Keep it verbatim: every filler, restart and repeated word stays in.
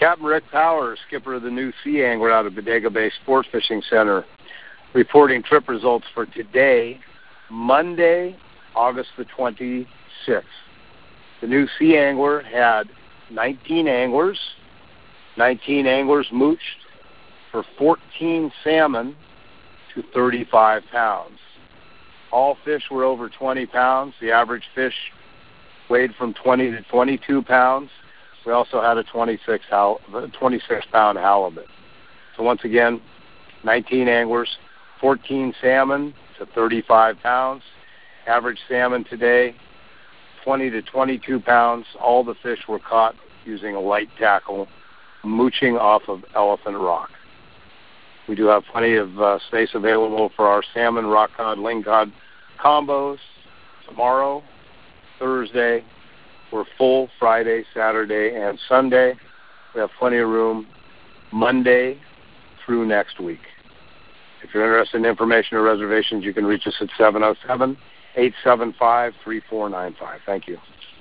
Captain Rick Power, skipper of the New Sea Angler out of Bodega Bay Sport Fishing Center, reporting trip results for today, Monday, August the twenty-sixth. The New Sea Angler had nineteen anglers. nineteen anglers mooched for fourteen salmon to thirty-five pounds. All fish were over twenty pounds. The average fish weighed from twenty to twenty-two pounds. We also had a twenty-six pound halibut. So once again, nineteen anglers, fourteen salmon to thirty-five pounds. Average salmon today, twenty to twenty-two pounds. All the fish were caught using a light tackle, mooching off of Elephant Rock. We do have plenty of uh, space available for our salmon, rock cod, ling cod combos tomorrow, Thursday. We're full Friday, Saturday, and Sunday. We have plenty of room Monday through next week. If you're interested in information or reservations, you can reach us at seven oh seven, eight seven five, three four nine five. Thank you.